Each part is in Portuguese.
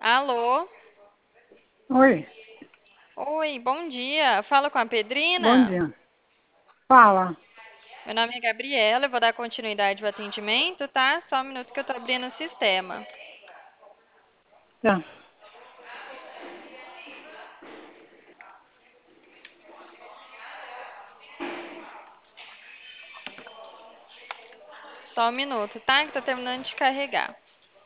Alô? Oi, Oi, bom dia. Fala com a bom Pedrina? dia. Fala. Meu nome é Gabriela, eu vou dar continuidade ao atendimento, tá? Só um minuto que eu tô abrindo o sistema. Tá. Só um minuto, tá? Que tá terminando de carregar.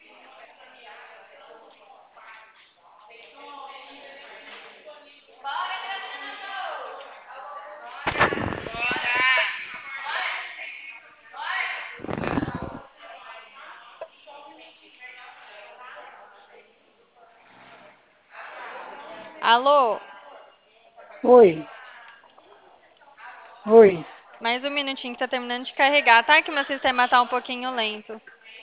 Alô? Oi, oi. Mais um minutinho que tá terminando de carregar, tá? Que meu sistema tá um pouquinho lento.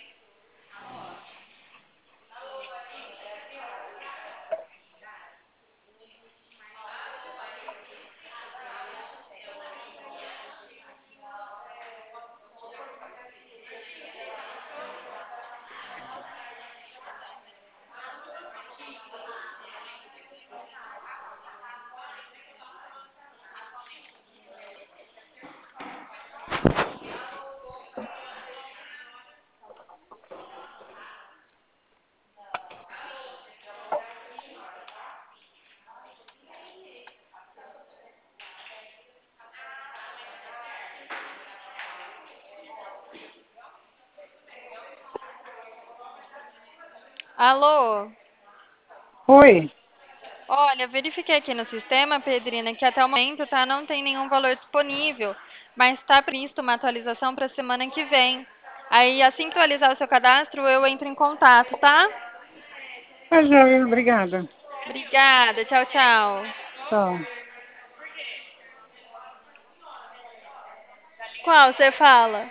Alô? Oi. Olha, eu verifiquei aqui no sistema, Pedrina, que até o momento, tá, não tem nenhum valor disponível, mas está previsto uma atualização para a semana que vem. Aí, assim que eu atualizar o seu cadastro, eu entro em contato, tá? Tá joia, obrigada. Obrigada, tchau, tchau. Tchau. Qual você fala?